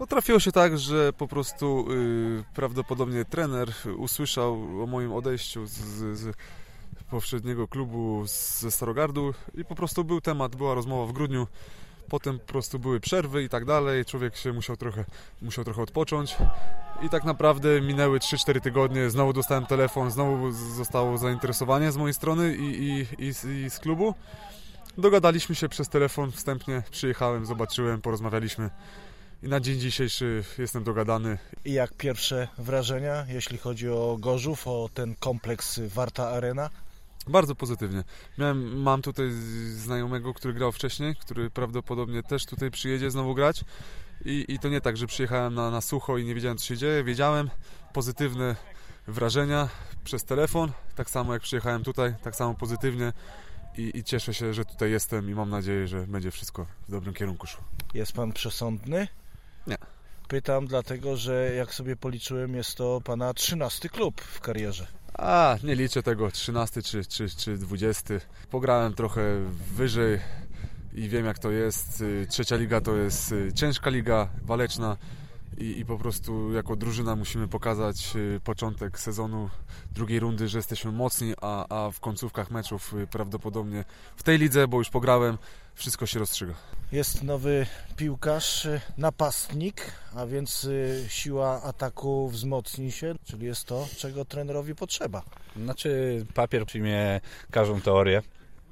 No, trafiło się tak, że po prostu prawdopodobnie trener usłyszał o moim odejściu z poprzedniego klubu ze Starogardu i po prostu był temat, była rozmowa w grudniu. Potem po prostu były przerwy i tak dalej, człowiek się musiał trochę odpocząć i tak naprawdę minęły 3-4 tygodnie, znowu dostałem telefon, znowu zostało zainteresowanie z mojej strony i z klubu. Dogadaliśmy się przez telefon wstępnie, przyjechałem, zobaczyłem, porozmawialiśmy i na dzień dzisiejszy jestem dogadany. I jak pierwsze wrażenia, jeśli chodzi o Gorzów, o ten kompleks Warta Arena? Bardzo pozytywnie. Mam tutaj znajomego, który grał wcześniej, który prawdopodobnie też tutaj przyjedzie znowu grać i to nie tak, że przyjechałem na sucho i nie wiedziałem, co się dzieje. Wiedziałem, pozytywne wrażenia przez telefon, tak samo jak przyjechałem tutaj, tak samo pozytywnie i cieszę się, że tutaj jestem i mam nadzieję, że będzie wszystko w dobrym kierunku szło. Jest pan przesądny? Nie. Pytam dlatego, że jak sobie policzyłem, jest to pana 13 klub w karierze. Nie liczę tego, 13 czy 20. Pograłem trochę wyżej i wiem, jak to jest. Trzecia liga to jest ciężka liga, waleczna i po prostu jako drużyna musimy pokazać początek sezonu drugiej rundy, że jesteśmy mocni, a w końcówkach meczów prawdopodobnie w tej lidze, bo już pograłem, wszystko się rozstrzyga. Jest nowy piłkarz, napastnik, a więc siła ataku wzmocni się, czyli jest to, czego trenerowi potrzeba. Znaczy papier przyjmie każdą teorię.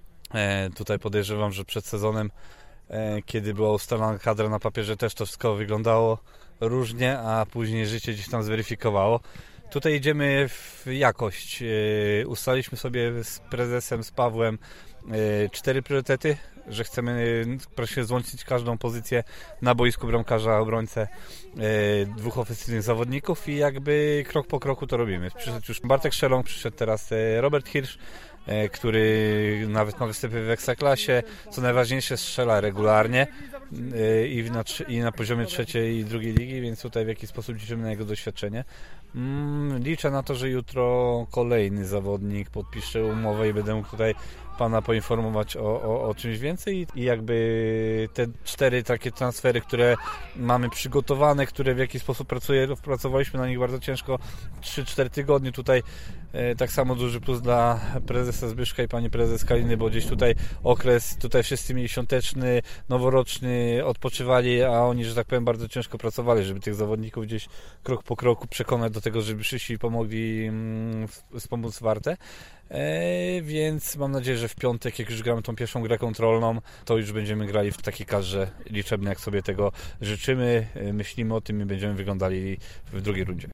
Tutaj podejrzewam, że przed sezonem, kiedy była ustalona kadra na papierze, też to wszystko wyglądało różnie, a później życie gdzieś tam zweryfikowało. Tutaj idziemy w jakość. Ustaliliśmy sobie z prezesem, z Pawłem 4 priorytety, że chcemy proszę złączyć każdą pozycję na boisku, bramkarza, obrońcę, 2 ofensywnych zawodników i jakby krok po kroku to robimy. Przyszedł już Bartek Szelong, przyszedł teraz Robert Hirsch, który nawet ma występy w Ekstraklasie, co najważniejsze strzela regularnie i na poziomie trzeciej i drugiej ligi, więc tutaj w jakiś sposób liczymy na jego doświadczenie. Liczę na to, że jutro kolejny zawodnik podpisze umowę i będę mógł tutaj pana poinformować o czymś więcej i jakby te 4 takie transfery, które mamy przygotowane, które w jakiś sposób pracowaliśmy na nich bardzo ciężko, 3-4 tygodnie tutaj, tak samo duży plus dla prezesa Zbyszka i pani prezes Kaliny, bo gdzieś tutaj okres, tutaj wszyscy mieli świąteczny, noworoczny, odpoczywali, a oni, że tak powiem, bardzo ciężko pracowali, żeby tych zawodników gdzieś krok po kroku przekonać do tego, żeby przyszli i pomogli wspomóc Wartę. Więc mam nadzieję, że w piątek, jak już gramy tą pierwszą grę kontrolną, to już będziemy grali w takiej kadrze liczebnej, jak sobie tego życzymy, myślimy o tym i będziemy wyglądali w drugiej rundzie.